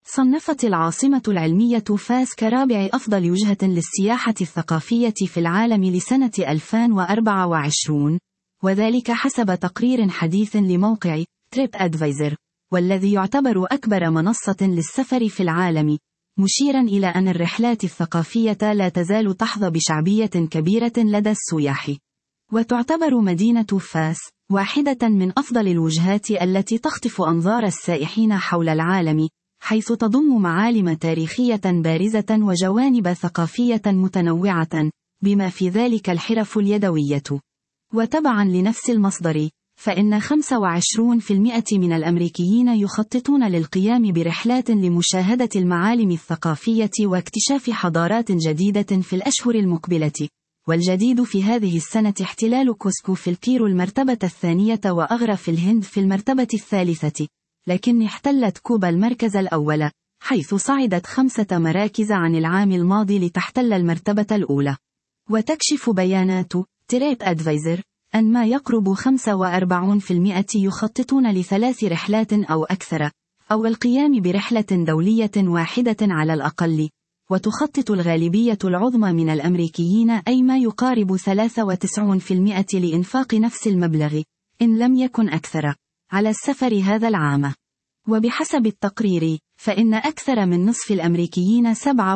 صنفت العاصمة العلمية فاس كرابع أفضل وجهة للسياحة الثقافية في العالم لسنة 2024، وذلك حسب تقرير حديث لموقع تريب أدفايزر، والذي يعتبر أكبر منصة للسفر في العالم، مشيرا إلى أن الرحلات الثقافية لا تزال تحظى بشعبية كبيرة لدى السياح. وتعتبر مدينة فاس واحدة من أفضل الوجهات التي تخطف أنظار السائحين حول العالم، حيث تضم معالم تاريخية بارزة وجوانب ثقافية متنوعة، بما في ذلك الحرف اليدوية. وتبعا لنفس المصدر، فإن 25% من الأمريكيين يخططون للقيام برحلات لمشاهدة المعالم الثقافية واكتشاف حضارات جديدة في الأشهر المقبلة. والجديد في هذه السنة احتلال كوسكو في الكيرو المرتبة الثانية وأغرى في الهند في المرتبة الثالثة، لكن احتلت كوبا المركز الأول، حيث صعدت 5 مراكز عن العام الماضي لتحتل المرتبة الأولى. وتكشف بيانات تريب أدفايزر أن ما يقرب 45% يخططون ل3 رحلات أو أكثر، أو القيام برحلة دولية واحدة على الأقل. وتخطط الغالبية العظمى من الأمريكيين، أي ما يقارب 93%، لإنفاق نفس المبلغ إن لم يكن أكثر على السفر هذا العام. وبحسب التقرير، فإن أكثر من نصف الأمريكيين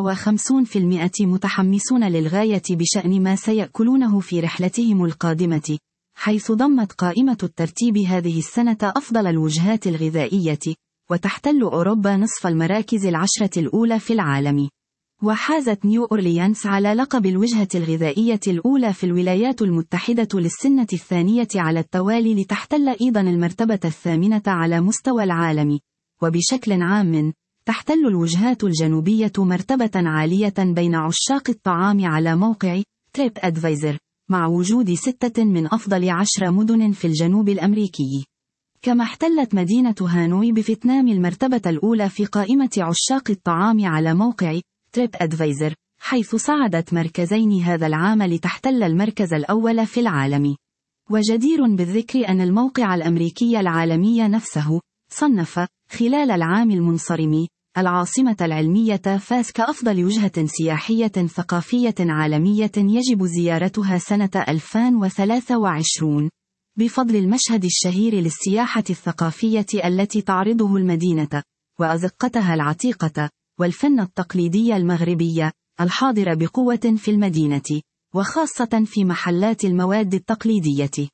57% متحمسون للغاية بشأن ما سيأكلونه في رحلتهم القادمة، حيث ضمت قائمة الترتيب هذه السنة أفضل الوجهات الغذائية، وتحتل أوروبا نصف المراكز 10 الأولى في العالم. وحازت نيو أورليانس على لقب الوجهة الغذائية الأولى في الولايات المتحدة للسنة الثانية على التوالي، لتحتل أيضا المرتبة 8 على مستوى العالم. وبشكل عام، تحتل الوجهات الجنوبية مرتبة عالية بين عشاق الطعام على موقع تريب أدفايزر، مع وجود 6 من أفضل 10 مدن في الجنوب الأمريكي. كما احتلت مدينة هانوي بفيتنام المرتبة الأولى في قائمة عشاق الطعام على موقع تريب أدفايزر، حيث صعدت مركزين هذا العام لتحتل المركز الأول في العالم. وجدير بالذكر أن الموقع الأمريكي العالمي نفسه صنف خلال العام المنصرم العاصمة العلمية فاس كأفضل وجهة سياحية ثقافية عالمية يجب زيارتها سنة 2023، بفضل المشهد الشهير للسياحة الثقافية التي تعرضه المدينة، وأزقتها العتيقة، والفن التقليدي المغربي الحاضر بقوة في المدينة، وخاصة في محلات المواد التقليدية.